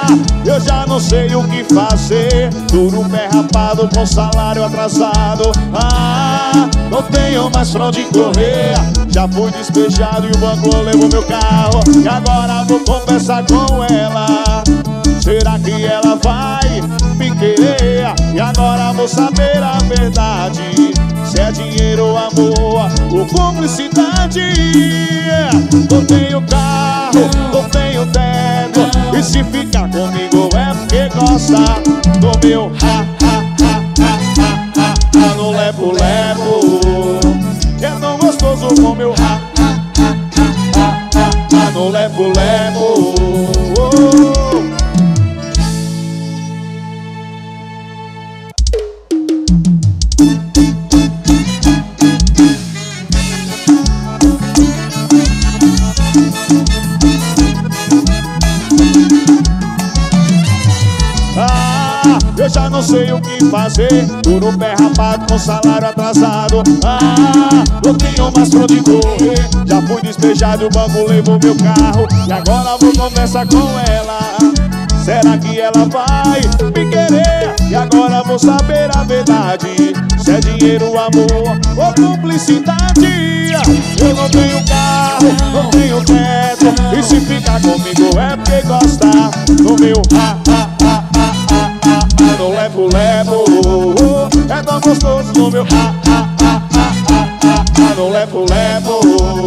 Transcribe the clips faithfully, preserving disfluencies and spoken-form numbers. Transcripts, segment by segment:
eu já não sei o que fazer. Duro pé rapado com salário atrasado. Ah, não tenho mais pra onde correr. Já fui despejado e o banco levou meu carro. E agora vou conversar com ela. Será que ela vai me querer? E agora vou saber a verdade. Se é dinheiro ou amor ou cumplicidade. Não tenho carro, não tenho teto. E se ficar comigo é porque gosta do meu ha, ha, ha, ha, ha, ha, no levo-levo. É tão gostoso com meu ha, ha, ha, ha, ha, ha, no levo-levo. Eu já não sei o que fazer. Duro pé rapado com salário atrasado. Ah, não tenho mais pra onde correr. Já fui despejado e o banco levou meu carro. E agora vou conversar com ela. Será que ela vai me querer? E agora vou saber a verdade. Se é dinheiro, amor ou cumplicidade. Eu não tenho carro, não tenho teto. E se ficar comigo é porque gosta do meu ha, ha, ha, ha, ha, ha, no levo-levo. É tão gostoso no meu ha, ha, ha, ha, ha, ha, no levo-levo.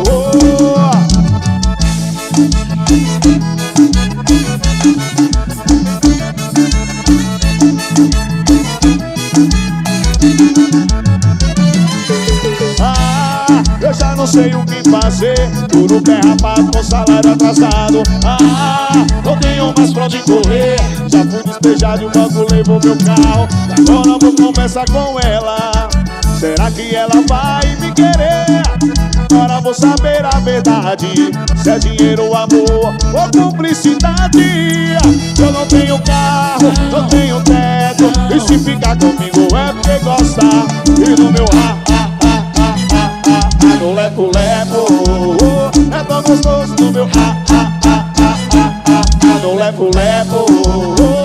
Ah, eu já não sei o que fazer. Duro pé rapado com salário atrasado. Ah, não tenho mais pra onde correr. Já fui despejado e o banco levou meu carro. E agora vou conversar com ela. Será que ela vai me querer? Agora vou saber a verdade. Se é dinheiro, amor ou cumplicidade. Eu não tenho carro, não tenho teto. E se ficar comigo é porque gosta. E no meu ha, ha, ha, ha, ha, ha, no levo-levo. É tão gostoso no meu ha, ha, ha, ha, ha, ha, no levo-levo.